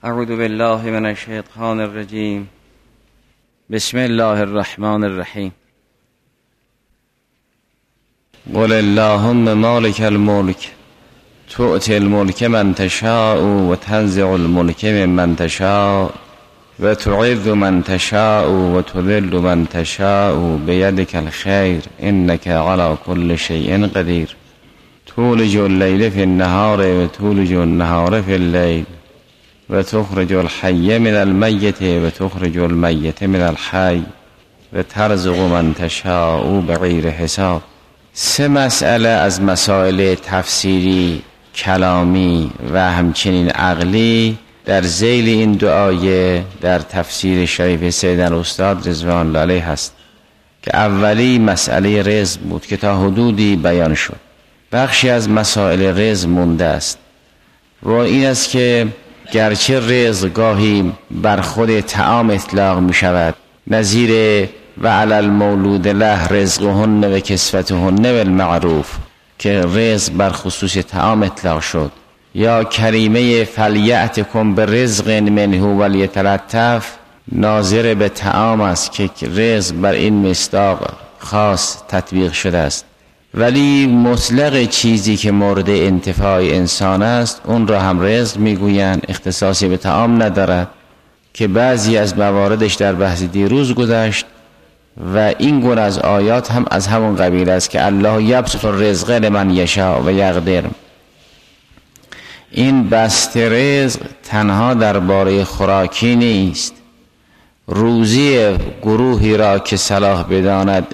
اعوذ بالله من الشیطان الرجیم. بسم الله الرحمن الرحیم. قل اللهم مالک الملک تؤتی الملک من تشاء و تنزع الملک ممن تشاء و تعز من تشاء و تذل من تشاء بیدک الخیر انک علی کل شیء قدیر. تولج اللیل فی النهار و تولج النهار فی اللیل و تخرج الحی من المیت و تخرج المیت من الحی و ترزق من تشاء بغیر حساب. سه مسئله از مسائل تفسیری، کلامی و همچنین عقلی در ذیل این دعای در تفسیر شریف سیدنا استاد رضوان الله علیه هست که اولی مسئله رزق بود که تا حدودی بیان شد. بخشی از مسائل رزق مونده است و این است که گرچه رزق گاهی بر خود طعام اطلاق می شود، نظیر و علی المولود له رزقهن و کسوتهن بالمعروف که رزق بر خصوص طعام اطلاق شد، یا کریمه فلیأتکم برزق منه ولیتلطف ناظر به طعام است که رزق بر این مصداق خاص تطبیق شده است. ولی مطلق چیزی که مورد انتفاع انسان است اون را هم رزق میگویند، اختصاصی به طعام ندارد که بعضی از مواردش در بحث دیروز گذشت و این گونه از آیات هم از همون قبیل است که الله یبسط الرزق لمن یشاء و یقدر. این بسط رزق تنها درباره خوراکی نیست، روزی گروهی را که صلاح بداند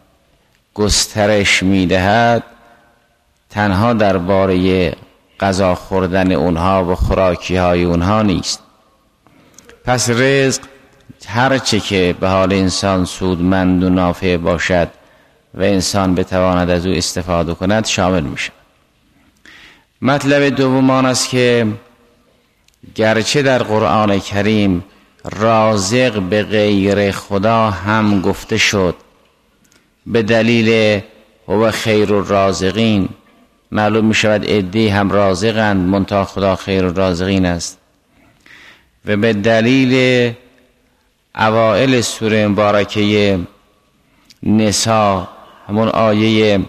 گسترش میدهد تنها درباره غذا خوردن اونها و خوراکی های اونها نیست. پس رزق هرچه که به حال انسان سودمند و نافع باشد و انسان بتواند از او استفاده کند شامل میشه. مطلب دوم آن است که گرچه در قرآن کریم رازق به غیر خدا هم گفته شد به دلیل هو خیر الرازقین، معلوم می شود عده‌ای هم رازقند منتها خدا خیر الرازقین است، و به دلیل اوائل سوره مبارکه نساء همون آیه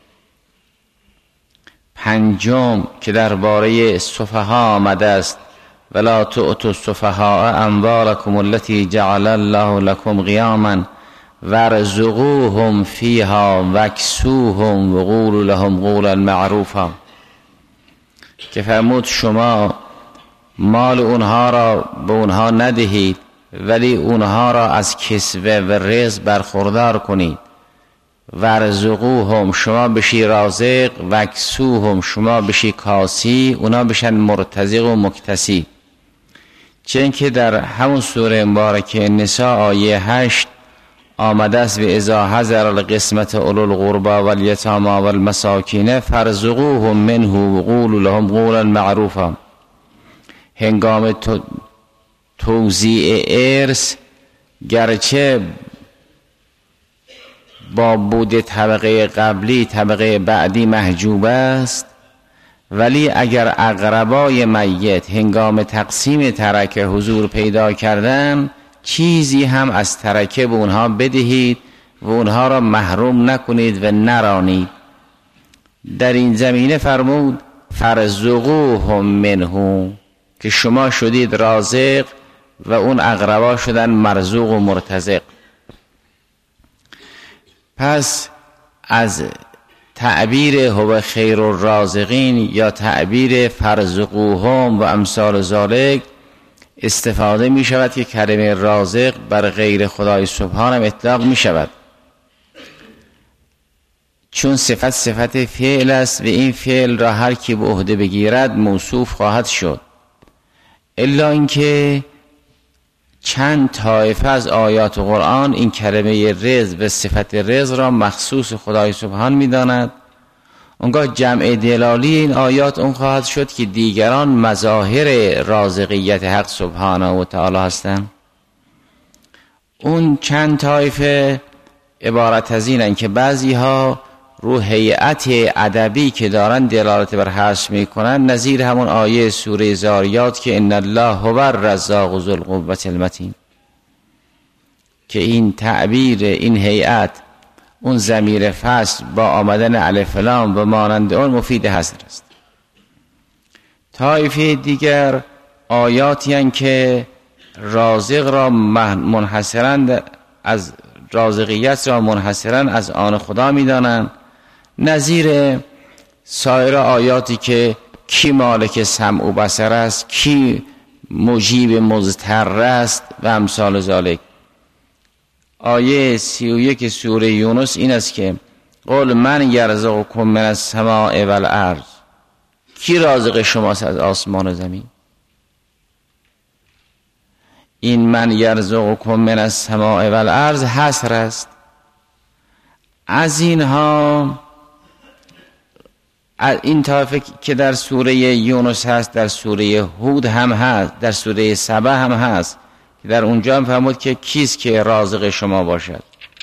5 که درباره سفها آمده است ولا تؤتوا السفهاء اموالکم التي جعل الله لكم قیاما وارزقوهم فیها واکسوهم وقولوا لهم قولا معروفا، که فرمود شما مال اونها را به اونها ندهید ولی اونها را از کسوه و رزق برخوردار کنید. ورزقوهم شما بشی رازق، واکسوهم شما بشی کاسی، اونا بشن مرتزق و مکتسی. چون که در همون سوره مبارکه نساء آیه 8 آمده است و اذا حضر القسمت اولو القربى والیتامی والمساکین فرزقوهم منه وقولوا لهم قولا معروفا. هنگام توزیع ارث گرچه با بود طبقه قبلی طبقه بعدی محجوب است، ولی اگر اقربای میت هنگام تقسیم ترکه حضور پیدا کردن چیزی هم از ترکه به اونها بدهید و اونها را محروم نکنید و نرانید. در این زمینه فرمود فرزقوهم منه که شما شدید رازق و اون اقربا شدن مرزوق و مرتزق. پس از تعبیر هو خیر الرازقین یا تعبیر فرزقوهم و امثال ذالک استفاده می شود که کلمه رازق بر غیر خدای سبحانه اطلاق می شود، چون صفت فعل است و این فعل را هر کی به عهده بگیرد موصوف خواهد شد. الا اینکه چند طایفه از آیات قرآن این کلمه رزق و صفت رزق را مخصوص خدای سبحان می داند. اونگاه جمع دلالی این آیات اون خواهد شد که دیگران مظاهر رازقیت حق سبحانه و تعالی هستند. اون چند طایفه عبارت از اینن که بعضی ها رو هیئت ادبی که دارن دلالت بر حذف میکنن، نظیر همون آیه سوره زاریات که ان الله هو الرزاق ذو القوة المتین، که این تعبیر این هیئت اون ضمیر فصل با آمدن الف لام و مانند اون مفید حصر است. طایفه دیگر آیاتی هستند که رازق را منحصرا از رازقیت را منحصرا از آن خدا میدانند، نظیر سایر آیاتی که کی مالک سمع و بصر است، کی مجیب مضطر است و امثال ذالک. آیه 31 سوره یونس این است که قل من یرزقکم من السماء والارض، کی رازق شماست از آسمان و زمین؟ این من یرزقکم من السماء والارض حصر است. از اینها این طایفه که در سوره یونس هست، در سوره هود هم هست، در سوره سبع هم هست، در اونجا هم فرمود که کیست که رازق شما باشد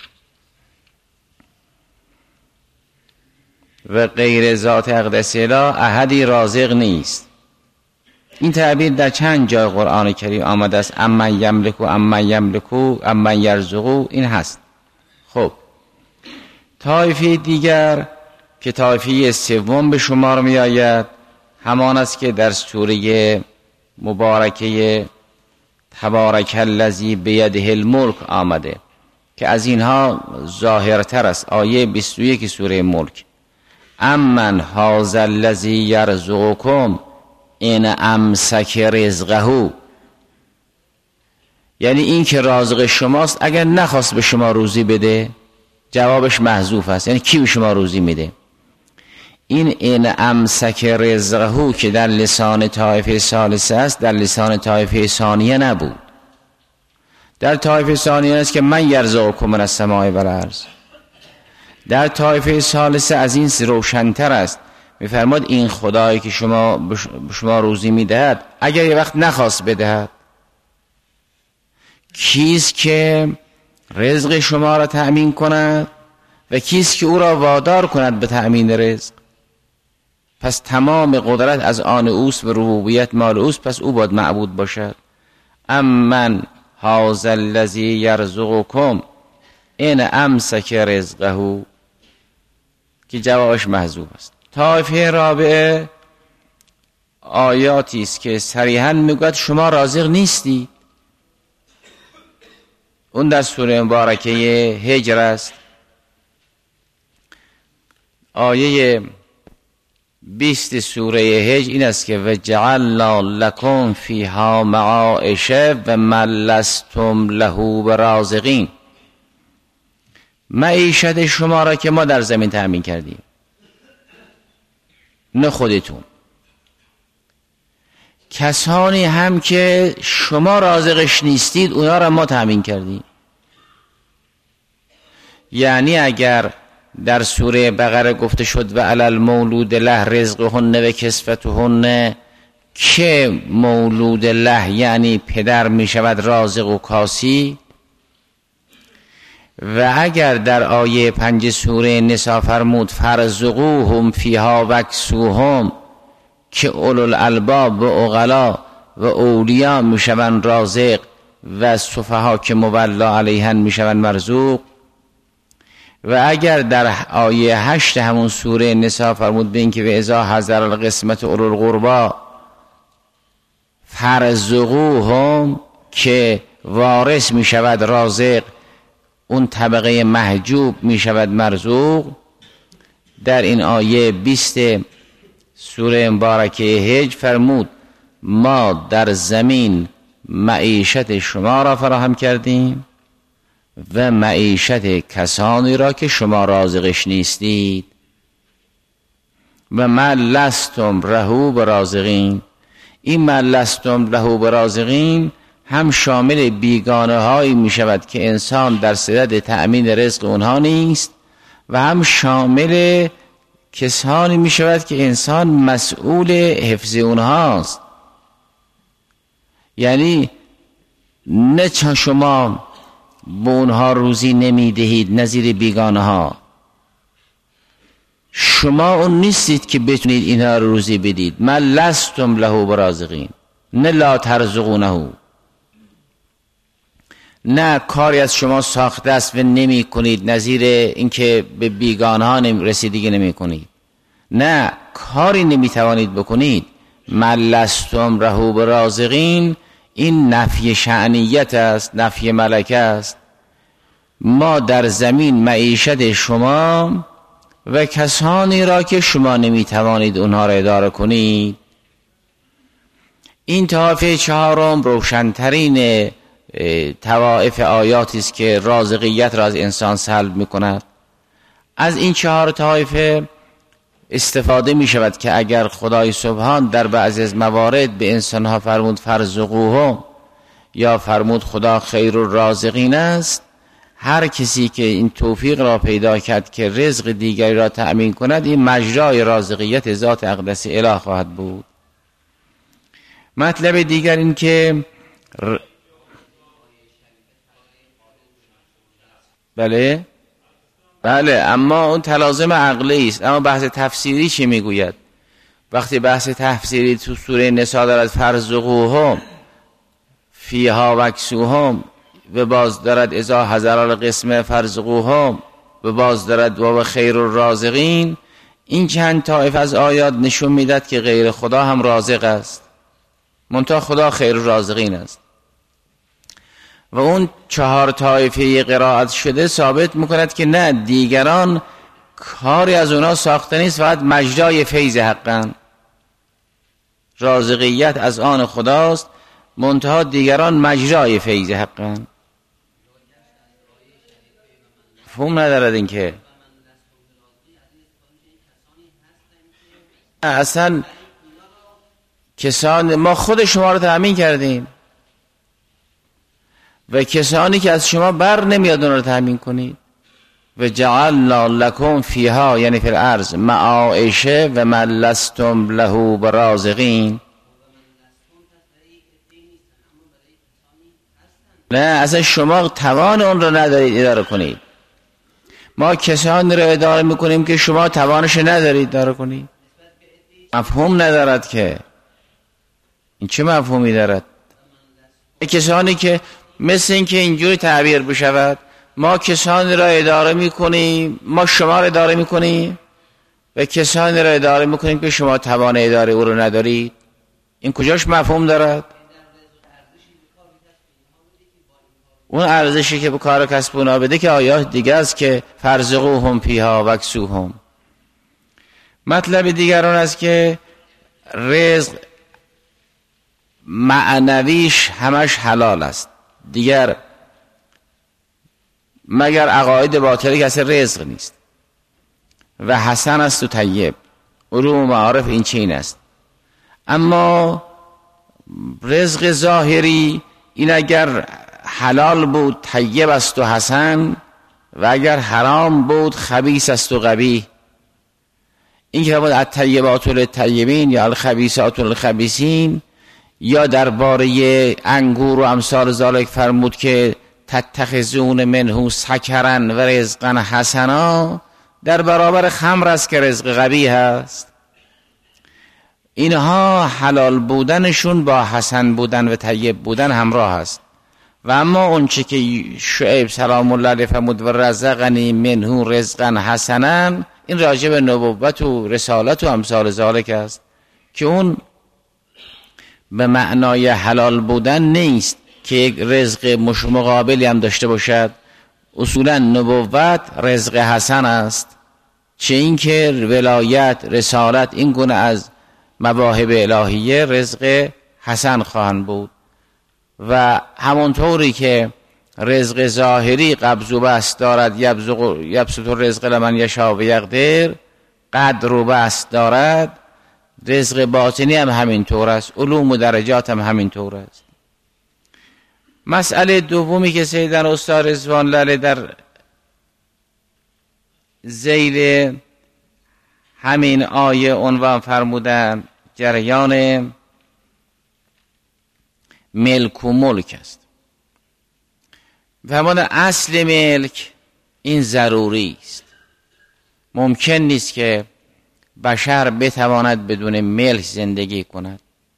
و غیر ذات اقدس اله احدی رازق نیست. این تعبیر در چند جای قرآن کریم آمده است، امن یملکو امن یملکو امن یرزقو، این هست. خب طایفه دیگر که طایفه سوم به شمار می آید همان است که در سوره مبارکه تبارک الذی بیده الملک آمده که از اینها ظاهرتر است. آیه 21 سوره ملک، امن هذا الذی یرزقکم ان امسک رزقه، یعنی این که رازق شماست اگر نخواست به شما روزی بده جوابش محذوف است، یعنی کی به شما روزی میده؟ این ان امسک رزقه که در لسان طایفه ثالثه است، در لسان طایفه ثانیه نبود. در طایفه ثانیه است که من یرزقکم من السماء والارض. در طایفه ثالثه از این روشن‌تر است، می‌فرماد این خدایی که شما روزی میدهد اگر یه وقت نخواست بدهد، کیست که رزق شما را تأمین کند و کیست که او را وادار کند به تأمین رزق؟ پس تمام قدرت از آن اوست و ربوبیت مال اوست، پس او باید معبود باشد. امن هذا الذی یرزقکم ان امسک رزقه که جوابش محذوف است. طایفه رابعه آیاتی است که صریحاً میگوید شما رازق نیستی. اون در سوره مبارکه هجر است، آیه 20 سوره هجر این است که وجعلنا لکم فیها معایش و من لستم له برازقین، معیشت شما را که ما در زمین تأمین کردیم، نه خودتون. کسانی هم که شما رازقش نیستید اونا را ما تأمین کردیم. یعنی اگر در سوره بقره گفته شد و علی المولود له رزقهن و کسوتهن، که مولود له یعنی پدر می شود رازق و کاسی، و اگر در آیه 5 سوره نساء فرمود فرزقوهم فیها وکسوهم، که اولو الالباب و عقلا و اولیا می شوند رازق و سفها که مولا علیهن می شوند مرزوق، و اگر در آیه 8 همون سوره نساء فرمود به این که و اذا حضر القسمت اولو القربا فرزقوهم، که وارث می شود رازق، اون طبقه محجوب می شود مرزوق. در این آیه 20 سوره مبارکه هجر فرمود ما در زمین معیشت شما را فراهم کردیم و معیشت کسانی را که شما رازقش نیستید و من لستم له برازقین. این من لستم له برازقین هم شامل بیگانه هایی می شود که انسان در صدد تأمین رزق اونها نیست، و هم شامل کسانی می شود که انسان مسئول حفظ اونهاست. یعنی نه شما به اونها روزی نمی دهید نظیر بیگانه ها، شما اون نیستید که بتونید اینها رو روزی بدید. من لستم له برازقین، نه لا ترزقونه، نه کاری از شما ساخته است و نمی کنید، نظیر اینکه به بیگانها رسیدگی نمی کنید، نه کاری نمی توانید بکنید. من لستم له برازقین، این نفی شأنیت است، نفی ملکه است. ما در زمین معیشت شما و کسانی را که شما نمی توانید اونها را اداره کنید. این طایفه چهارم روشنترین طوائف آیاتی است که رازقیت را از انسان سلب می کند. از این چهار طایفه استفاده می شود که اگر خدای سبحان در بعضی از موارد به انسانها فرمود فرزقوهم، یا فرمود خدا خیر الرازقین است، هر کسی که این توفیق را پیدا کرد که رزق دیگری را تأمین کند، این مجرای رازقیت ذات اقدس اله خواهد بود. مطلب دیگر این که بله اما اون تلازم عقلی است. اما بحث تفسیری چی میگوید؟ وقتی بحث تفسیری تو سوره نساء دارد فرزقوهم فیها وکسوهم، و باز دارد اذا حضر القسمه فرزقوهم، و باز دارد و خیر الرازقین، این چند طایفه از آیات نشون میداد که غیر خدا هم رازق است، منتها خدا خیر الرازقین است. و اون چهار طایفه قرائت شده ثابت میکند که نه، دیگران کاری از اونا ساخته نیست، فقط مجرای فیض حقن، رازقیت از آن خداست، منتها دیگران مجرای فیض حقن. فهم ندارد این که اصلا کسان ما خود شما رو تأمین کردیم و کسانی که از شما بر نمیاد اون رو تأمین کنید. و جعلنا لکم فیها، یعنی فی الارض، معایشه و من لستم له برازقین. نه اصلا شما توان اون رو ندارید اداره کنید. ما کسانی رو اداره میکنیم که شما توانش ندارید اداره کنید. مفهوم ندارد که این چه مفهومی دارد؟ کسانی که مثل این که اینجوری تعبیر بشود ما کسانی را اداره میکنیم، ما شما را اداره میکنیم و کسانی را اداره میکنیم که شما توان اداره او رو ندارید. این کجاش مفهوم دارد؟ اون ارزشی که به کار کسب اونا بده که آیات دیگه است که فرزقوهم فیها وکسوهم. مطلب دیگر اون است که رزق معنویش همش حلال است، دیگر مگر عقاید باطلی که اصلا رزق نیست و حسن است و طیب. علوم معارف این چین است. اما رزق ظاهری این اگر حلال بود طیب است و حسن، و اگر حرام بود خبیث است و قبیح. این که بود الطیبات للطیبین یا الخبیثات للخبیثین، یا درباره انگور و امثال ذالک فرمود که تتخذون منه سکرا و رزقا حسنا، در برابر خمر است که رزق قبیح است. اینها حلال بودنشون با حسن بودن و طیب بودن همراه است. و اما اون چه که شعیب سلام الله علیه فرمود و رزقنی منه رزقا حسنا، این راجع به نبوت و رسالت و امثال ذالک است که اون به معنای حلال بودن نیست که یک رزق مقابلی هم داشته باشد. اصولا نبوت رزق حسن است، چه این که ولایت، رسالت، این گونه از مواهب الهیه رزق حسن خواهند بود. و همونطوری که رزق ظاهری قبض و بسط دارد، یبسط الرزق لمن یشاء و یقدر، قدر و بسط دارد، رزق باطنی هم همین طور است، علوم و درجات هم همین طور است. مسئله دومی که سیدن استاد رضوان الله در ذیل همین آیه عنوان فرمودن جریان ملک و ملک است. فرمودن اصل ملک این ضروری است ممکن نیست که بشر بتواند بدون ملک زندگی کند.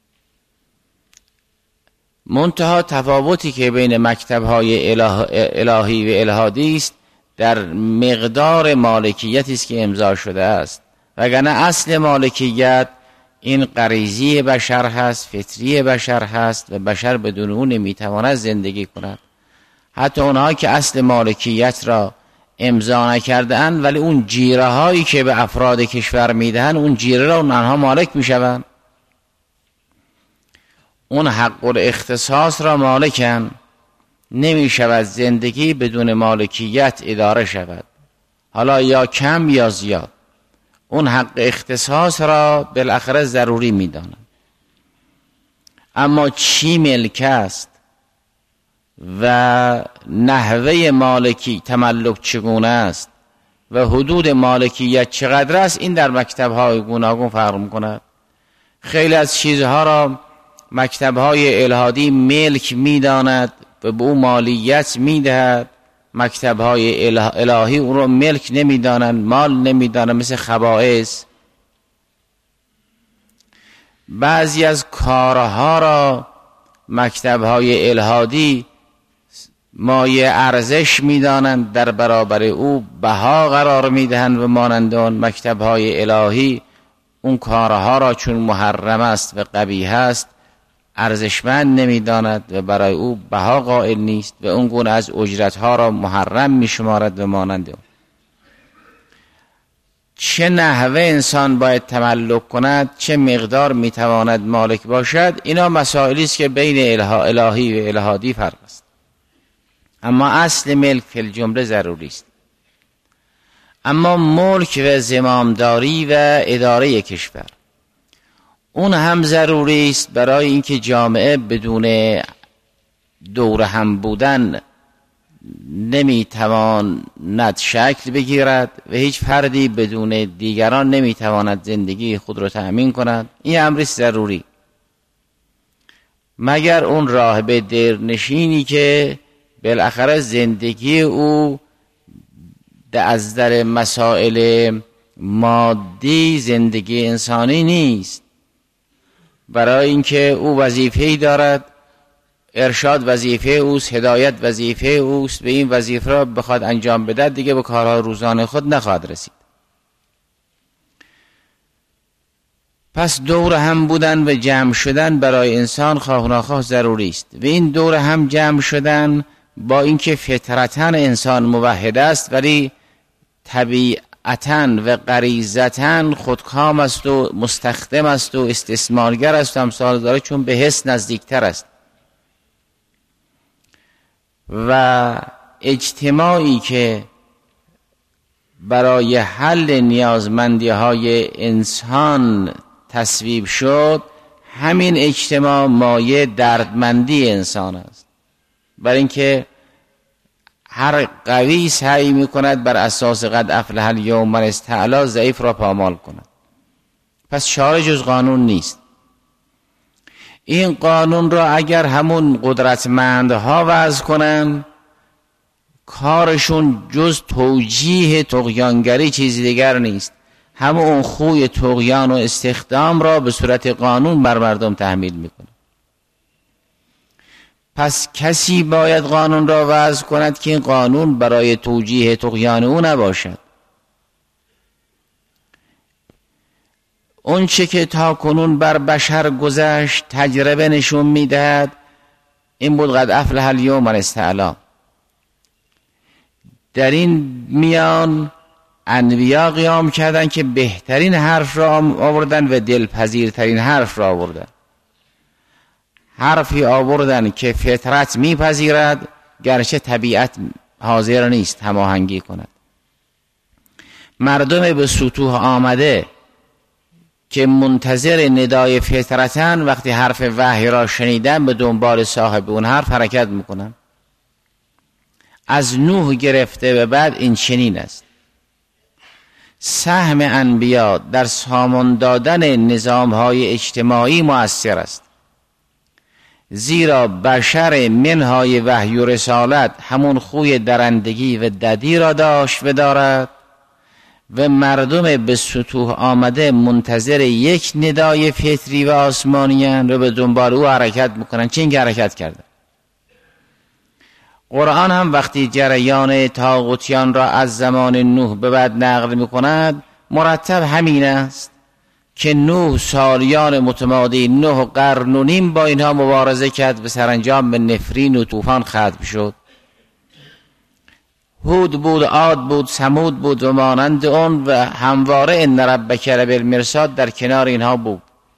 منتها تفاوتی که بین مکتب‌های الهی و الحادی است در مقدار مالکیتی است که امضا شده است، وگرنه اصل مالکیت این غریزی بشر هست، فطری بشر هست و بشر بدون اون نمیتواند زندگی کند. حتی اونها که اصل مالکیت را امضا نکرده‌اند ولی اون جیره هایی که به افراد کشور میدهند اون جیره را اونها مالک میشوند، اون حق الاختصاص را مالکن. نمی شود زندگی بدون مالکیت اداره شود، حالا یا کم یا زیاد. اون حق اختصاص را بالاخره ضروری می دانند. اما چی ملک است و نحوه مالکی تملک چگونه است و حدود مالکیت چقدر است، این در مکتب‌های گوناگون فرق می‌کند. خیلی از چیزها را مکتب‌های الحادی ملک می‌داند و به او مالیت می‌دهد، مکتب‌های الهی او را ملک نمی‌دانند، مال نمی‌دانند، مثل خبائث. بعضی از کارها را مکتب‌های الحادی مایه ارزش می‌دانند، در برابر او بها قرار می‌دهند و مانند آن. مکتب‌های الهی اون کارها را چون محرم است و قبیح است ارزشمند نمی‌داند و برای او بها قائل نیست و اون گونه از اجرت‌ها را محرم می‌شمارد و مانند آن. چه نحوه انسان باید تملک کند، چه مقدار می‌تواند مالک باشد، اینا مسائلی است که بین الهی و الحادی فرق است. اما اصل ملک فی الجمله ضروری است. اما ملک و زمامداری و اداره کشور اون هم ضروری است برای اینکه جامعه بدون دور هم بودن نمیتواند شکل بگیرد و هیچ فردی بدون دیگران نمیتواند زندگی خود را تأمین کند. این امر ضروری، مگر اون راهب دیرنشینی که بالاخره زندگی او از در مسائل مادی زندگی انسانی نیست، برای اینکه او وظیفه‌ای دارد، ارشاد وظیفه اوست، هدایت وظیفه اوست، به این وظیفه را بخواد انجام بده دیگه به کارهای روزانه خود نخواهد رسید. پس دور هم بودن و جمع شدن برای انسان خواه ناخواه ضروری است و این دور هم جمع شدن با اینکه فطرتاً انسان موحد است ولی طبیعتاً و غریزتاً خودکام است و مستخدم است و استثمارگر است و امثال داره، چون به حس نزدیکتر است. و اجتماعی که برای حل نیازمندی های انسان تصویب شد، همین اجتماع مایه دردمندی انسان است، برای اینکه هر قوی سعی میکند بر اساس قد افلح الیوم من استعلا ضعیف را پامال کند. پس چاره جز قانون نیست. این قانون را اگر همون قدرتمندها وضع کنن، کارشون جز توجیه طغیانگری چیزی دیگر نیست، همون خوی طغیان و استخدام را به صورت قانون بر مردم تحمیل میکنه. پس کسی باید قانون را وضع کند که این قانون برای توجیه طغیان او نباشد. اون چه که تا کنون بر بشر گذشت تجربه نشون میدهد این بود قد افلح الیوم من استعلا. در این میان انبیا قیام کردند که بهترین حرف را آوردن و دلپذیرترین حرف را آوردن. حرفی آوردن که فطرت میپذیرد گرچه طبیعت حاضر نیست هماهنگی کند. مردم به سطوح آمده که منتظر ندای فطرتن وقتی حرف وحی را شنیدن به دنبال صاحب اون حرف حرکت میکنن. از نوح گرفته به بعد این چنین است. سهم انبیا در سامان دادن نظام‌های اجتماعی مؤثر است، زیرا بشر منهای وحی و رسالت همون خوی درندگی و ددی را داشت و دارد و مردم به سطوح آمده منتظر یک ندای فطری و آسمانیان رو به دنبال او حرکت میکنن. چه اینکه حرکت کردن. قرآن هم وقتی جریان طاغوتیان را از زمان نوح به بعد نقل میکند مرتب همین است که نوح سالیان متمادی 9 قرن و نیم با اینها مبارزه کرد و سرانجام به نفرین و طوفان ختم شد. هود بود، عاد بود، ثمود بود و مانند اون و همواره ان ربک لبالمرصاد در کنار اینها بود.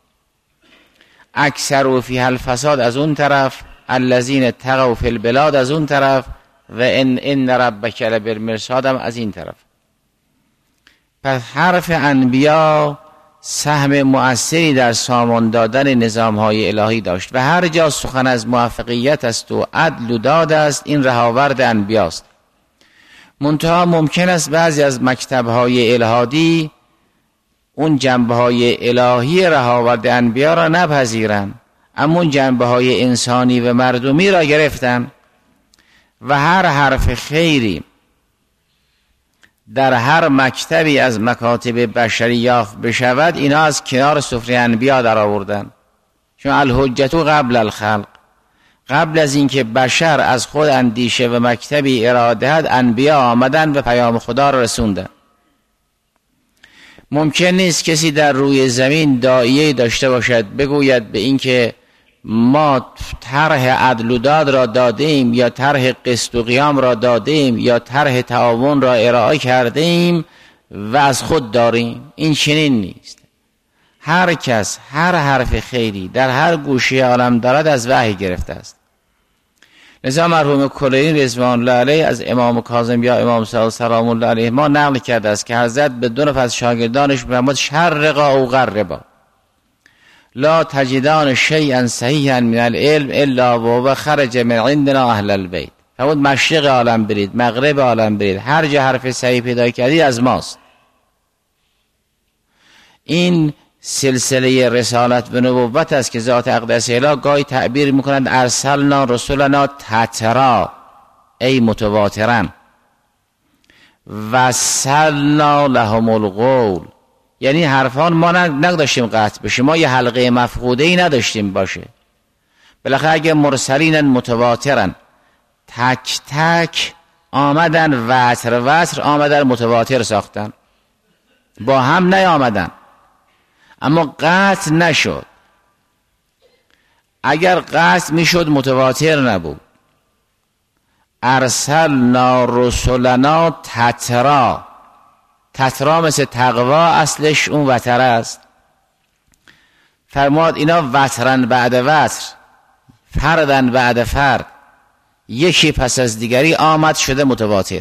اکثر و فیها الفساد از اون طرف، الذین تقوا فی البلاد از اون طرف و ان ربک لبالمرصاد هم از این طرف. پس حرف انبیا سهم مؤثری در سامان دادن نظام‌های الهی داشت و هر جا سخن از موفقیت است و عدل و داد است این رهاورد انبیاست. منتها ممکن است بعضی از مکتب‌های الهادی اون جنبه‌های الهی رهاورد انبیا را نپذیرند، اما اون جنبه‌های انسانی و مردمی را گرفتن و هر حرف خیری در هر مکتبی از مکاتب بشری یافت بشود اینا از کنار سفره انبیا در آوردن. چون الحجت قبل الخلق، قبل از اینکه بشر از خود اندیشه و مکتبی ارائه دهد انبیا آمدن و پیام خدا را رسوندن. ممکن نیست کسی در روی زمین داعیه داشته باشد بگوید به اینکه ما طرح عدل و داد را دادیم یا طرح قسط و قیام را دادیم یا طرح تعاون را ارائه کردیم و از خود داریم. این چنین نیست. هر کس هر حرف خیری در هر گوشه عالم دارد از وحی گرفته است. لذا مرحوم کلینی رضوان الله علیه از امام کاظم یا امام صادق سلام الله علیه ما نقل کرده است که حضرت به 2 نفر از شاگردانش فرمود شرقا او غربا لا تجدان شیئا صحیحا من العلم الا و خرج من عندنا اهل البیت. فرمود مشرق عالم برید، مغرب عالم برید، هر جا حرف صحیح پیدا کردید از ماست. این سلسله رسالت و نبوت است که ذات اقدس الهی گاهی تعبیر میکنند ارسلنا رسولنا تترا ای متواترن وصلنا لهم القول، یعنی حرفان ما نداشتیم قطع بشه، ما یه حلقه مفقوده ای نداشتیم باشه. بالاخره اگه مرسلین متواترن تک تک آمدن وتر آمدن متواتر ساختن، با هم نیامدن اما قطع نشد. اگر قطع میشد متواتر نبود. ارسلنا رسولنا تترا، تترا مثل تقوا اصلش اون وتر است. فرمود اینا وترن بعد وتر، فردن بعد فرد، یکی پس از دیگری آمد شده متواتر.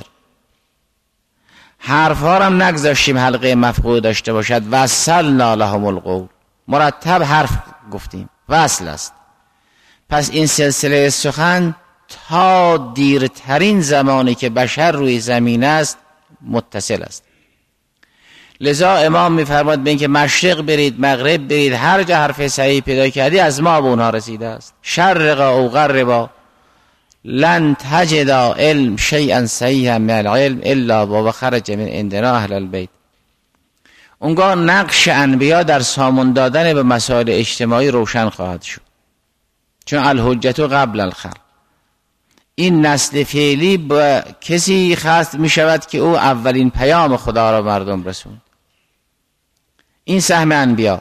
حرفها هم نگذاشتیم حلقه مفقود داشته باشد. وصلنا لهم القول، مرتب حرف گفتیم، وصل است. پس این سلسله سخن تا دیرترین زمانی که بشر روی زمین است متصل است. لذا امام میفرماد به اینکه مشرق برید، مغرب برید، هر جا حرف صحیح پیدا کردی از ما به اونها رسیده است. شرقا او غربا لن تجد علم شیئا صحیحا من العلم الا و خرج من عندنا اهل البیت. اونگاه نقش انبیا در سامان دادن به مسائل اجتماعی روشن خواهد شد، چون الحجت قبل الخلق. این نسل فعلی با کسی ختم می شود که او اولین پیام خدا را مردم رسوند. این سهم انبیا.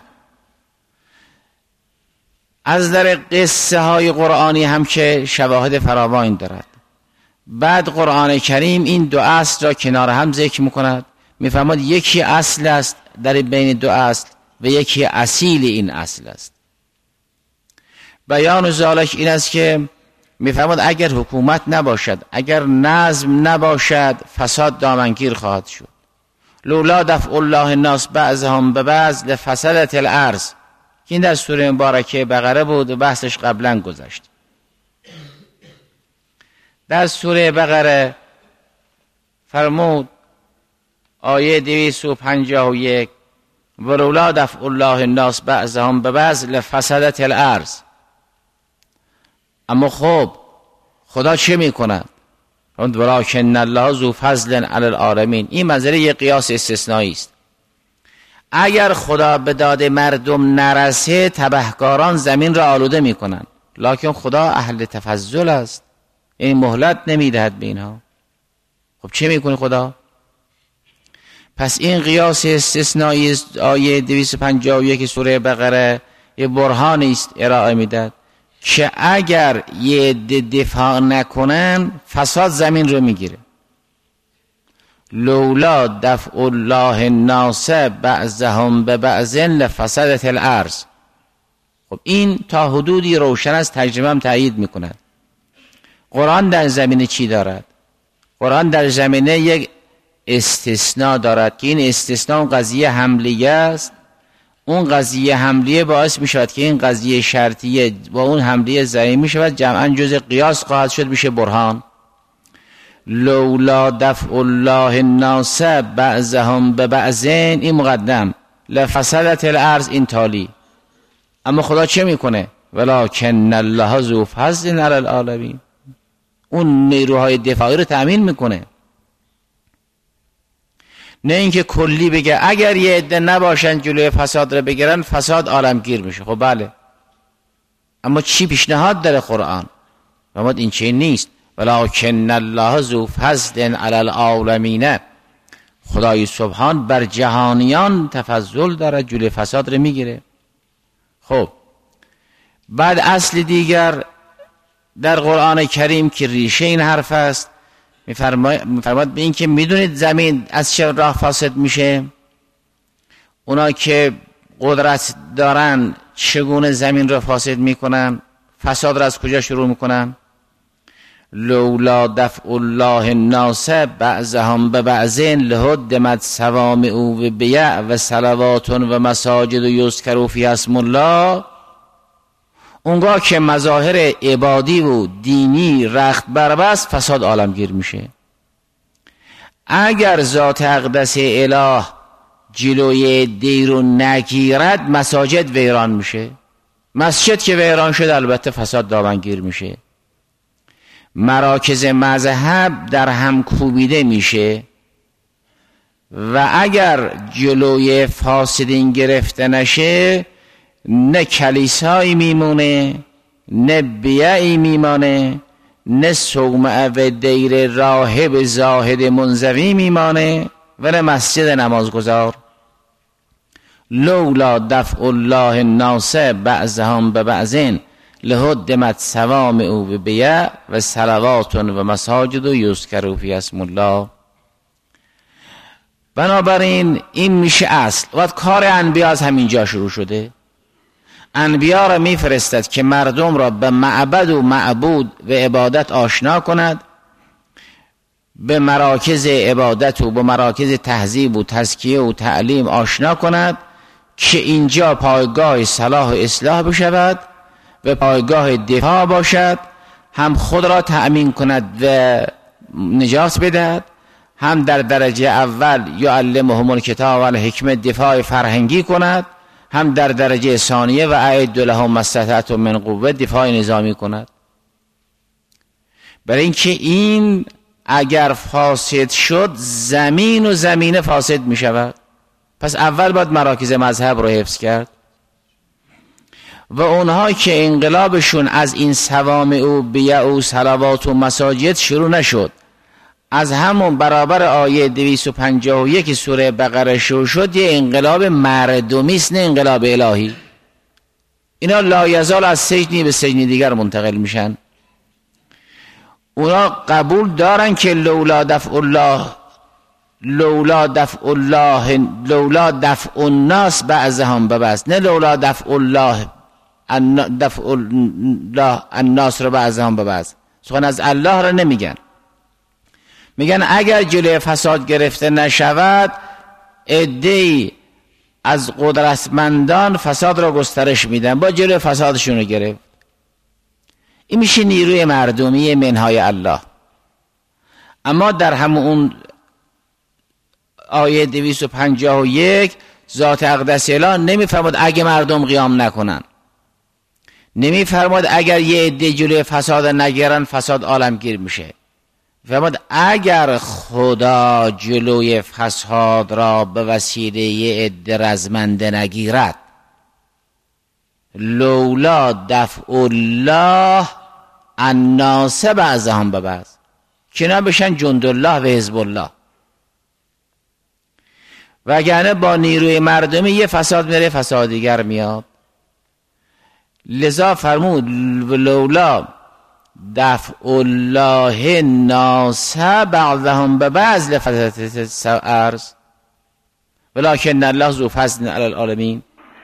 از در قصه های قرآنی هم که شواهد فراوان دارد. بعد قرآن کریم این 2 اصل را کنار هم ذکر می کند. می فرماید یکی اصل است در بین 2 اصل و یکی اصیل این اصل است. بیان ذالک این است که می فرماید اگر حکومت نباشد، اگر نظم نباشد، فساد دامنگیر خواهد شد. لولا دفع الله الناس بعضهم ببعض لفسدت الارض. این در سوره مبارکه بقره بود و بحثش قبلا گذشت. در سوره بقره فرمود آیه 251 ولولا دفع الله الناس بعضهم ببعض لفسدت الارض. اما خب خدا چه میکند؟ ولکن الله ذو فضل علی العالمین. این منظره یه قیاس استثنایی است. اگر خدا به داد مردم نرسه تبهکاران زمین را آلوده میکنن، لکن خدا اهل تفضل است، این مهلت نمیدهد به اینها. خب چه میکنه خدا؟ پس این قیاس استثنایی است. آیه 251 سوره بقره یه برهانی است ارائه میداد که اگر یه دفاع نکنن فساد زمین رو میگیره. لولا دفع الله الناس بعضهم ببعض لفسدت الارض. خب این تا حدودی روشن است، ترجمه هم تایید میکند. قرآن در زمینه چی دارد؟ قرآن در زمینه یک استثناء دارد که این استثناء اون قضیه حملیه است. اون قضیه حملیه باعث می شود که این قضیه شرطیه با اون حملیه ضعیف می شود، جمعا جز قیاس خواهد شد، میشه برهان. لولا دفع الله الناس بعضهم ببعض، این مقدم، لفسدت الارض این تالی. اما خدا چه میکنه؟ ولکن الله ذو فضل علی العالمین. اون نیروهای دفاعی رو تأمین میکنه، نه اینکه کلی بگه اگر یه عده نباشن جلوی فساد رو بگیرن فساد عالمگیر میشه. خب بله، اما چی پیشنهاد داره قرآن؟ فرمود این چه نیست. ولکن الله ذو فضل علی العالمین. خدای سبحان بر جهانیان تفضل داره، جلوی فساد رو میگیره. خب بعد اصل دیگر در قرآن کریم که ریشه این حرف است، میفرماد به این که میدونید زمین از چه راه فاسد میشه؟ اونا که قدرت دارن چگونه زمین را فاسد میکنن؟ فساد را از کجا شروع میکنن؟ لولا دفع الله الناس بعضهم ببعض لهدمت صوامع و بیع و صلوات و مساجد و یذکر فیها اسم الله. اونگاه که مظاهر عبادی و دینی رخت بربست فساد عالمگیر میشه. اگر ذات اقدس اله جلوی دیر و نگیرد مساجد ویران میشه. مسجد که ویران شد البته فساد دامنگیر میشه. مراکز مذهب در هم کوبیده میشه و اگر جلوی فاسدین گرفته نشه نه کلیسایی میمونه، نه بیعی میمانه، نه صومعه و دیر راهب زاهد منزوی میمانه و نه مسجد نمازگزار. لولا دفع الله الناس بعضهم ببعض لهدمت صوامع و بیع و صلوات و مساجد و یذکر فیها اسم الله. بنابراین این میشه اصل. و کار انبیا از همینجا شروع شده. انبیا را میفرستد که مردم را به معبد و معبود و عبادت آشنا کند، به مراکز عبادت و به مراکز تهذیب و تزکیه و تعلیم آشنا کند که اینجا پایگاه صلاح و اصلاح بشود و پایگاه دفاع باشد، هم خود را تأمین کند و نجات بدهد، هم در درجه اول یعلمهم الکتاب و الحکمت دفاع فرهنگی کند، هم در درجه ثانیه و اعد لهم ما استطعتم من قوه دفاع نظامی کند. برای اینکه این اگر فاسد شد زمین و زمینه فاسد می شود. پس اول باید مراکز مذهب رو حفظ کرد و اونها که انقلابشون از این صوامع و بیع و صلوات و مساجد شروع نشد، از همون برابر آیه 251 سوره بقره شروع شد، یه انقلاب مردمی است نه انقلاب الهی. اینا لا یزال از سجنی به سجنی دیگر منتقل میشن. اونا قبول دارن که لولا دفع الناس بعضهم ببعض، نه لولا دفع الله الناس رو بعضهم ببعض. سخن از الله را نمیگن، میگن اگر جلوی فساد گرفته نشود عده‌ای از قدرتمندان فساد را گسترش میدن، با جلوی فسادشون رو گرفت. این میشه نیروی مردمی منهای الله. اما در همون آیه 251 ذات اقدس اله نمیفرماد اگه مردم قیام نکنن، نمیفرماد اگر یه عده جلوی فساد نگیرن فساد عالمگیر میشه. فرمود اگر خدا جلوی فساد را به وسیله عده رزمنده نگیرد، لولا دفع الله الناس بعضهم ببعض، که اینا بشن جند الله و حزب الله، وگرنه با نیروی مردمی یه فساد میره فساد دیگر میاد. لذا فرمود لولا دفع الله الناس بعضهم ببعض لفسدت الارض ولکن الله ذو فضل علی العالمین.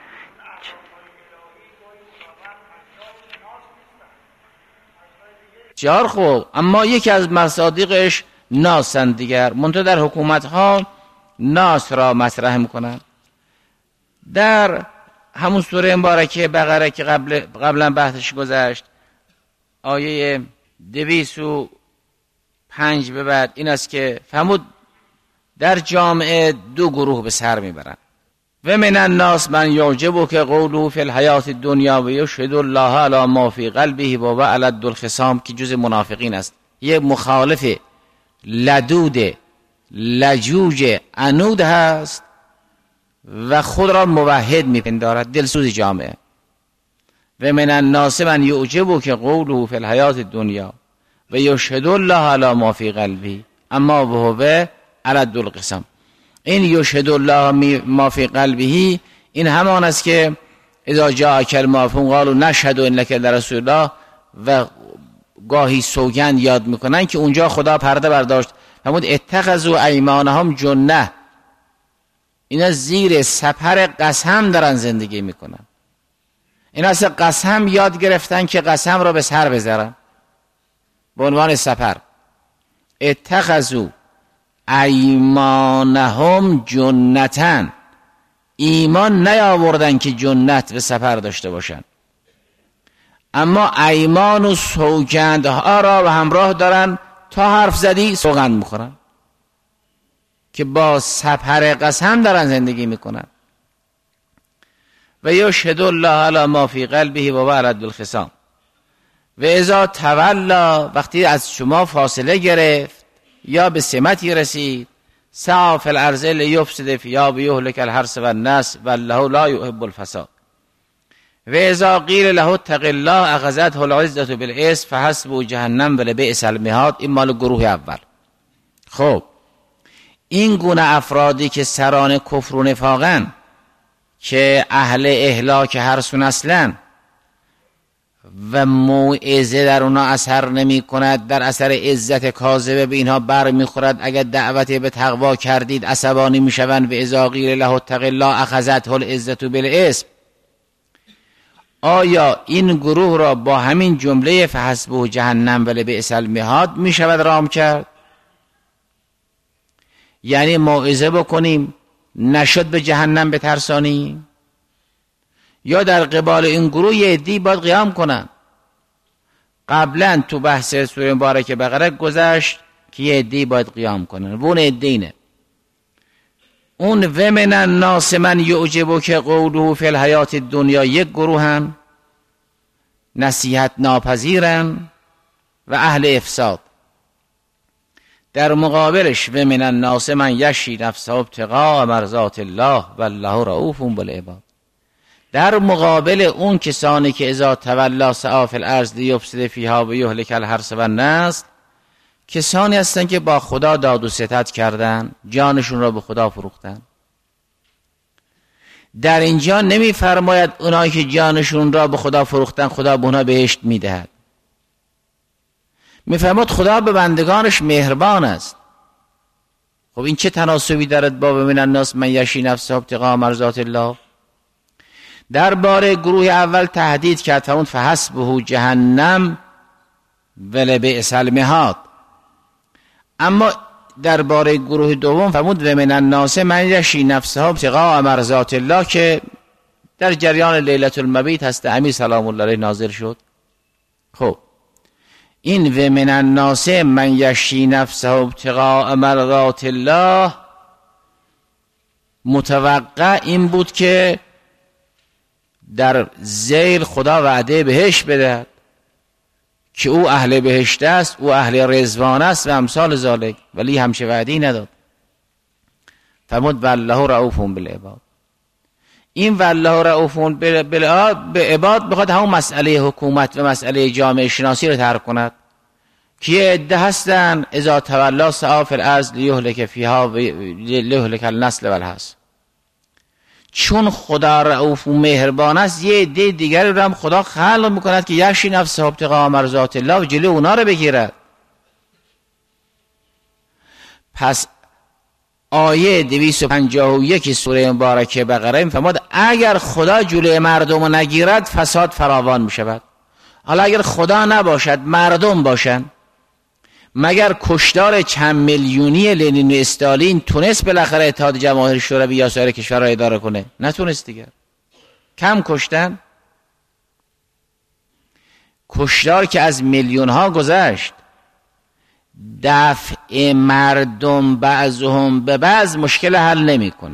بسیار خوب، اما یکی از مصادیقش ناسن دیگر، منتها در حکومت ها ناس را مطرح میکنن. در همون سوره مبارکه بقره که قبلا بحثش گذشت، آیه 205 به بعد این است که فرمود در جامعه دو گروه به سر میبرن. و من الناس من یعجبک قوله فی الحیات الدنیا و یشهد الله علی ما فی قلبه و هو الد الخصام، که جز منافقین است. یه مخالف لدود لجوج عنود هست و خود را موحد میپندارد، دلسوز جامعه. و من الناس من یعجبک قوله فی الحیات الدنیا و یشهد الله علی ما فی قلبه اما وهو الد الخصام. این یشهد الله ما فی قلبه این همان است که اذا جاءک المنافقون قالوا نشهد انک لرسول الله و گاهی سوگند یاد میکنن که اونجا خدا پرده برداشت. فرمود اتخذوا ایمانهم جنه، اینا زیر سپر قسم دارن زندگی میکنن. اینا از قسم یاد گرفتن که قسم را به سر بذارن به عنوان سپر. اتخذوا ایمانهم جنتن، ایمان نیاوردن که جنت به سپر داشته باشن، اما ایمان و سوگندها را به همراه دارن، تا حرف زدی سوگند میخورن که با سپر قسم دارن زندگی میکنن. و یشهد الله علی ما فی قلبه و هو الد الخصام. و اذا تولا، وقتی از شما فاصله گرفت یا به سمتی رسید، سعی فی الارض لیفسد فیها و یهلک الحرث والنسل والله لا یحب الفساد. و اذا قیل له اتق الله اخذته العزة بالاسم فحسبه جهنم ولبئس المهاد. این مال گروه اول. خب این گونه افرادی که سران کفر و نفاقن، که اهل اهلاک هر سو نسلن و موعظه در اونا اثر نمی کند، در اثر عزت کاذبه به اینها بر می خورد. اگر دعوت به تقوا کردید عصبانی می شوند. و اذا قیل له اتق الله اخذته العزة بالاسم. آیا این گروه را با همین جمله فحسبه جهنم ولبئس المهاد می شود رام کرد؟ یعنی موعظه بکنیم نشد به جهنم بترسانیم، یا در قبال این گروه یه عده‌ای باید قیام کنن؟ قبلا تو بحث سوره مبارکه بقره گذشت که یه عده‌ای باید قیام کنن و اون عده اینه. اون و من الناس من یعجبک قوله فی الحیات الدنیا یک گروه هم نصیحت ناپذیرن و اهل افساد. در مقابلش و من الناس من یشری نفسه ابتغاء مرضات الله والله رؤوف بالعباد. در مقابل اون کسانی که اذا تولا سعی فی الارض لیفسد فیها و یهلک الحرث والنسل، کسانی هستند که با خدا داد و ستد کردن، جانشون را به خدا فروختن. در اینجا نمی فرماید اونایی که جانشون را به خدا فروختن خدا به اونها بهشت میدهد. می فرماید خدا به بندگانش مهربان است. خب این چه تناسبی دارد با من الناس من یشری نفسه ابتغاء مرضات الله؟ درباره گروه اول تهدید کرد، فرمود فحسبه جهنم ولبئس المهاد. اما درباره گروه دوم فرمود و من الناس من یشری نفسه ابتغاء مرضات الله، که در جریان لیلة المبیت هست امیر سلام الله علیه نازل شد. خب این و من الناس من یشری نفسه ابتغاء مرضات الله متوقع این بود که در ذیل خدا وعده بهش بده که او اهل بهشت است، او اهل رضوان است و امثال ذالک، ولی همچه وعدی نداد. فرمود والله رؤوف بالعباد. این والله رؤوف بالعباد بخواد همون مسئله حکومت و مسئله جامعه شناسی رو طرح کند که یه عده هستن اذا تولا سعی فی الارض لیهلک فیها لیهلک النسل والحسب. چون خدا رؤوف و مهربان است، یه عده دیگری رو هم خدا خلق میکند که یشی نفسه ابتغاء مرضات الله و جلوی اونا رو بگیرد. پس آیه 251 سوره مبارکه بقره میفرماد اگر خدا جلوی مردم رو نگیرد فساد فراوان میشود. حالا اگر خدا نباشد مردم باشن، مگر کشتار چند میلیونی لنین و استالین تونست بالاخره اتحاد جماهیر شوروی یا سایر کشورها اداره کنه؟ نتونست دیگر. کم کشتن، کشتار که از میلیون ها گذشت. دفع مردم بعضهم به بعض مشکل حل نمیکنه.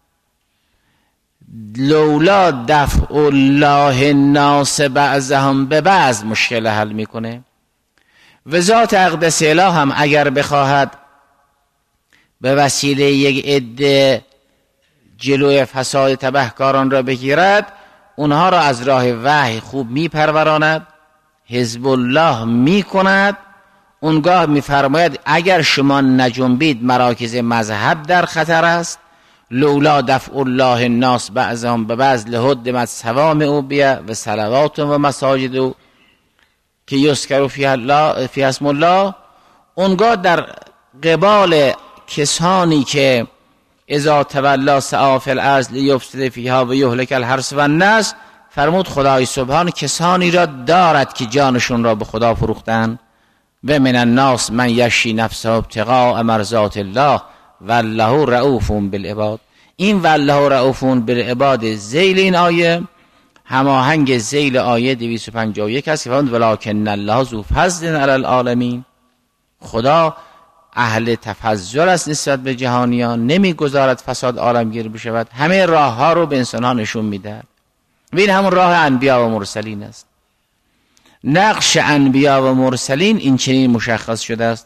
لولا دفع الله الناس بعضهم به بعض مشکل حل میکنه. و ذات اقدس اله هم اگر بخواهد به وسیله یک عده جلوی فساد تبهکاران را بگیرد، اونها را از راه وحی خوب میپروراند، حزب الله میکند. اونگاه میفرماید اگر شما نجنبید مراکز مذهب در خطر است. لولا دفع الله الناس بعضهم ببعض لهدمت صوامع بیه و صلوات و مساجد که یذکر فی اسم الله. اونگاه در قبال کسانی که اذا تولا سعی فی الارض لیفسد فیها و یهلک الحرث والنسل، فرمود خدای سبحان کسانی را دارد که جانشون را به خدا فروختن. و من الناس من یشی نفسه ابتغاء مرضات الله والله رؤوف بالعباد. این والله رؤوف بالعباد ذیل این آیه هماهنگ ذیل آیه 251 است که فرمود ولکن الله ذو فضل علی العالمین. خدا اهل تفضل است نسبت به جهانیان، نمیگذارد فساد عالمگیر بشود، همه راه ها رو به انسان ها نشون میدهد. این همون راه انبیا و مرسلین است. نقش انبیا و مرسلین این چنین مشخص شده است.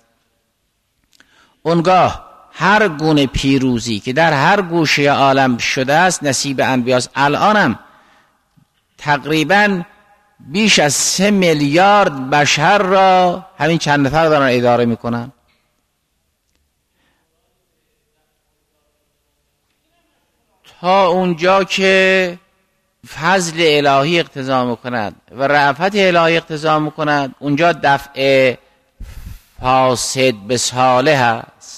اونگاه هر گونه پیروزی که در هر گوشه عالم شده است نصیب انبیاست. الانم تقریبا بیش از 3 میلیارد بشر را همین چند نفر دارن اداره میکنن. تا اونجا که فضل الهی اقتضا میکند و رأفت الهی اقتضا میکند، اونجا دفع فاسد به صالح است.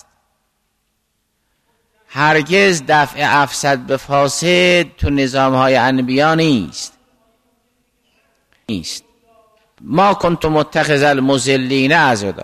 هرگز دفع افسد به فاسد تو نظامهای انبیا نیست. ما کنت متخذ المضلین عضدا.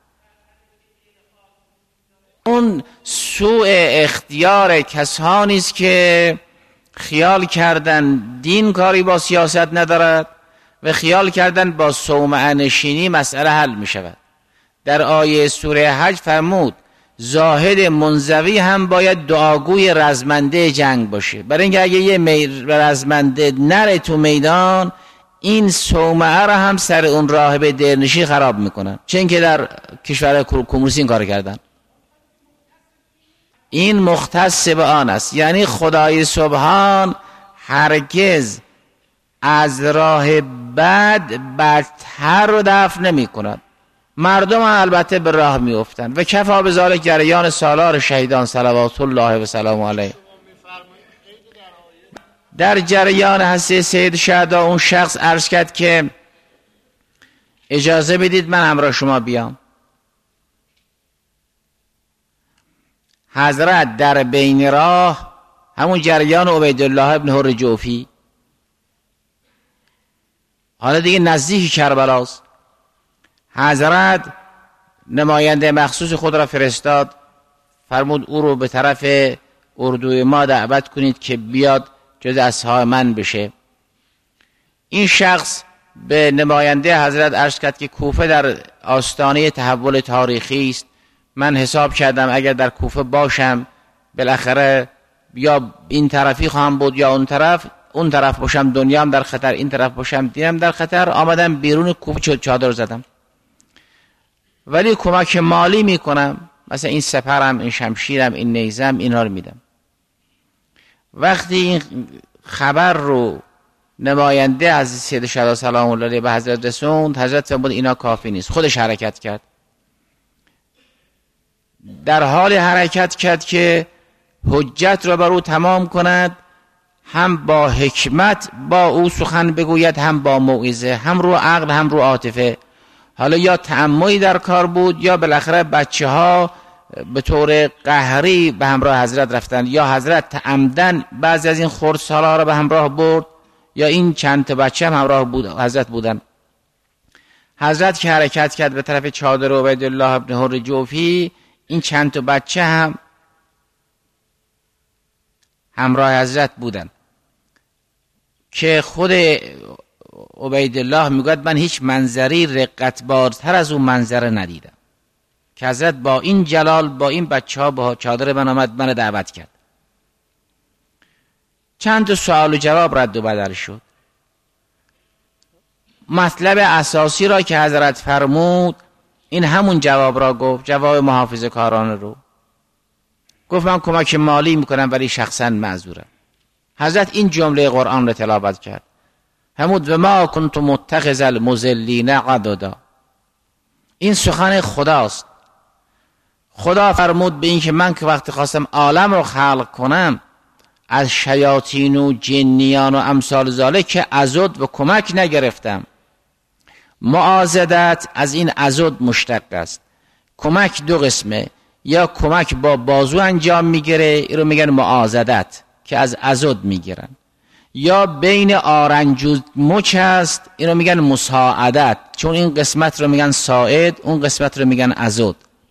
اون سوء اختیار کسانی است که خیال کردن دین کاری با سیاست ندارد و خیال کردن با صومعه نشینی مسئله حل می شود. در آیه سوره حج فرمود زاهد منزوی هم باید دعاگوی رزمنده جنگ باشه، برای اینکه اگه یه رزمنده نره تو میدان، این صومعه را هم سر اون راهب درنشی خراب میکنن، چون که در کشور کمونیستی این کار کردن. این مختص به آن است. یعنی خدای سبحان هرگز از راه بدتر رو دفع نمی کند. مردم البته به راه می افتند و کفا به ذالک جریان سالار شهیدان صلوات الله و سلام علیه. در جریان هسته سید شهدا اون شخص عرض کرد که اجازه بدید من همراه شما بیام. حضرت در بین راه، همون جریان عبیدالله ابن حر جوفی، حالا دیگه نزدیک کربلاست، حضرت نماینده مخصوص خود را فرستاد، فرمود او رو به طرف اردوی ما دعوت کنید که بیاد جز اصحاب من بشه. این شخص به نماینده حضرت عرض کرد که کوفه در آستانه تحول تاریخی است. من حساب کردم اگر در کوفه باشم بالاخره یا این طرفی خواهم بود یا اون طرف، اون طرف باشم دنیام در خطر، این طرف باشم دینم در خطر، آمدم بیرون کوفه چادر زدم. ولی کمک مالی میکنم، مثلا این سپرم، این شمشیرم، این نیزم، اینا رو میدم. وقتی این خبر رو نماینده از سید شهدا سلام الله علیه به حضرت رسوند، حضرت فرمود اینا کافی نیست، خودش حرکت کرد. در حال حرکت کرد که حجت را بر او تمام کند، هم با حکمت با او سخن بگوید، هم با موعظه، هم رو عقل هم رو عاطفه. حالا یا تعمدی در کار بود، یا بالاخره بچه ها به طور قهری به همراه حضرت رفتن، یا حضرت عمدن بعضی از این خردسالا را به همراه برد، یا این چند تا بچه هم همراه بود حضرت بودن. حضرت که حرکت کرد به طرف چادر عبیدالله ابن حر جوفی، این چند تا بچه هم همراه حضرت بودن که خود عبیدالله میگوید من هیچ منظری رقتبارتر از اون منظره ندیدم که حضرت با این جلال با این بچه ها با چادر من آمد، من دعوت کرد. چند تا سوال و جواب رد و بدل شد. مطلب اساسی را که حضرت فرمود این همون جواب را گفت، جواب محافظه کارانه رو گفت من کمک مالی میکنم ولی شخصا معذورم. حضرت این جمله قرآن را تلاوت کرد، همود و ما کنت متخذ المضلین عضدا. این سخن خداست. خدا فرمود به این که من که وقتی خواستم عالم رو خلق کنم از شیاطین و جنیان و امثال ذالک که عضد و کمک نگرفتم. معاضدت از این عضد مشتق است. کمک دو قسمه، یا کمک با بازو انجام میگیره، این رو میگن معاضدت که از عضد میگیرن، یا بین آرنج و مچ است، این رو میگن مساعدت، چون این قسمت رو میگن ساعد، اون قسمت رو میگن عضد.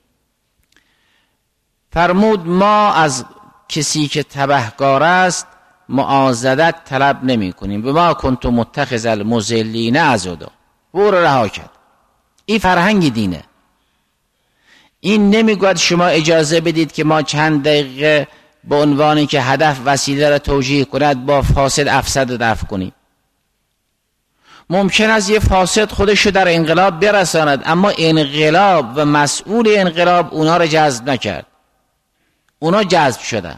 فرمود ما از کسی که تبهکار است معاضدت طلب نمی کنیم. به ما کنت متخذ المضلین عضدا، او رو رها کرد. این فرهنگ دینه. این نمیگوید شما اجازه بدید که ما چند دقیقه به عنوانی که هدف وسیله را توجیه کند با فاسد افسد دفع کنیم. ممکن است یه فاسد خودشو در انقلاب برساند، اما انقلاب و مسئول انقلاب اونا را جذب نکرد، اونا جذب شدن.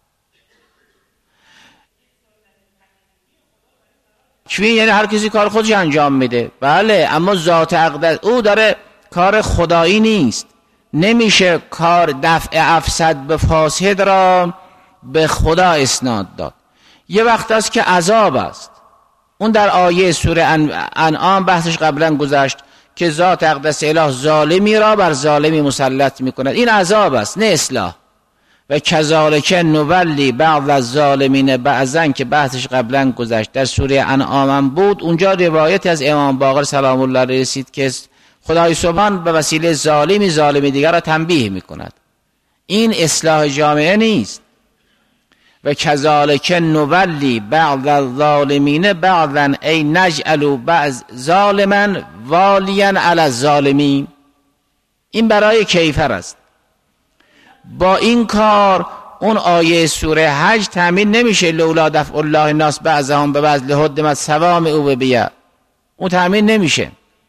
چون یعنی هر کسی کار خودش انجام میده، بله، اما ذات اقدس او داره کار خدایی نیست. نمیشه کار دفع افسد به فاسد را به خدا اسناد داد. یه وقت است که عذاب است، اون در آیه سوره انعام بحثش قبلا گذشت که ذات اقدس اله ظالمی را بر ظالمی مسلط میکند. این عذاب است نه اصلاح. و کذالک نولی بعض الظالمین بعضا که بحثش قبلا گذشت در سوره انعام بود. اونجا روایت از امام باقر سلام الله علیه رسید که خدای سبحان به وسیله ظالمی دیگر را تنبیه میکند. این اصلاح جامعه نیست. و کذالک نولی بعض الظالمین بعضا ای نجعل بعض ظالما والیا علی الظالمین. این برای کیفر است. با این کار اون آیه سوره حج تامین نمیشه. لولا دفع الله الناس بعضهم ببعض لهدمت صوامع و بیع، اون تامین نمیشه.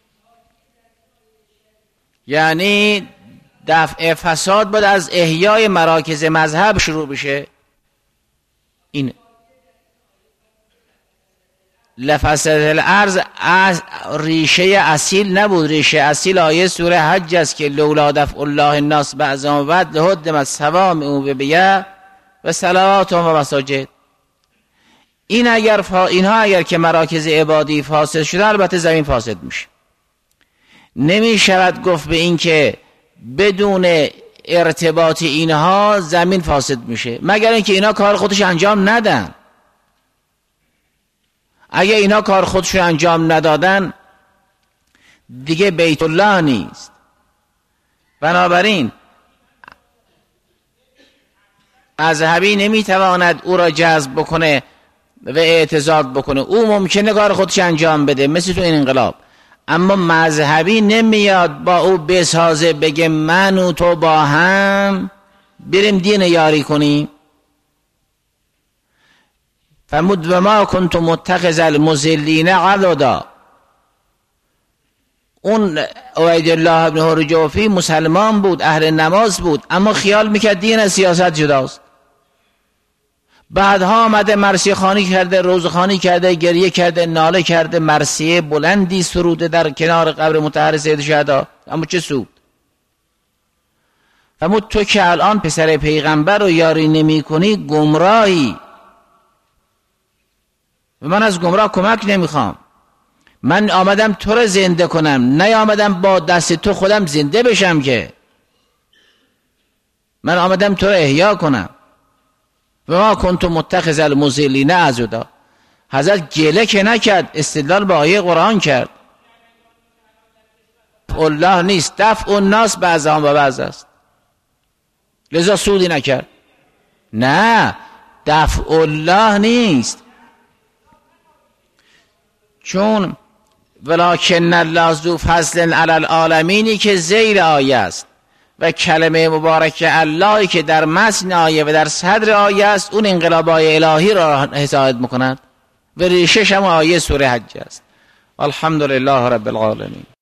یعنی دفع فساد باید از احیای مراکز مذهب شروع بشه. این لفسد الارض ریشه اصیل نبود. ریشه اصیل آیه سوره حج است که لولا دفع الله الناس بعضهم ببعض لهدمت صوامع و بیع و صلوات و مساجد. اینها اگر که مراکز عبادی فاسد شده، البته زمین فاسد میشه. نمی شود گفت به این که بدون ارتباط اینها زمین فاسد میشه، مگر اینکه اینا کار خودش انجام ندن. اگه اینا کار خودش انجام ندادن دیگه بیت الله نیست. بنابراین مذهبی نمیتواند او را جذب بکنه و اعتزاز بکنه. او ممکنه کار خودش انجام بده مثل تو این انقلاب، اما مذهبی نمیاد با او بسازه بگه من و تو با هم بریم دین یاری کنیم. فرمود و ما کنت متخذ المضلین عضدا. اون عبیدالله ابن حر جوفی مسلمان بود، اهل نماز بود، اما خیال میکرد دین از سیاست جداست. بعدها آمده مرثیه خوانی کرده، روزه خوانی کرده، گریه کرده، ناله کرده، مرثیه بلندی سروده در کنار قبر مطهر سید شهدا، اما چه سود؟ فرمود تو که الان پسر پیغمبر رو یاری نمی کنی گمراهی و من از گمراه کمک نمیخوام. من آمدم تو رو زنده کنم، نه آمدم با دست تو خودم زنده بشم، که من آمدم تو رو احیا کنم. و ما کنت متخذ المضلین عضدا. حضرت گله که نکرد، استدلال به آیه قرآن کرد. الله نیست، دفع الناس بعضهم و بعض است، لذا سودی نکرد. نه، دفع الله نیست، چون ولکن الله ذو فضل علی العالمینی که زیر آیه است و کلمه مبارک الله که در متن آیه و در صدر آیه است، اون انقلابای الهی را هدایت میکند و ریشش هم آیه سوره حج است. الحمدلله رب العالمین.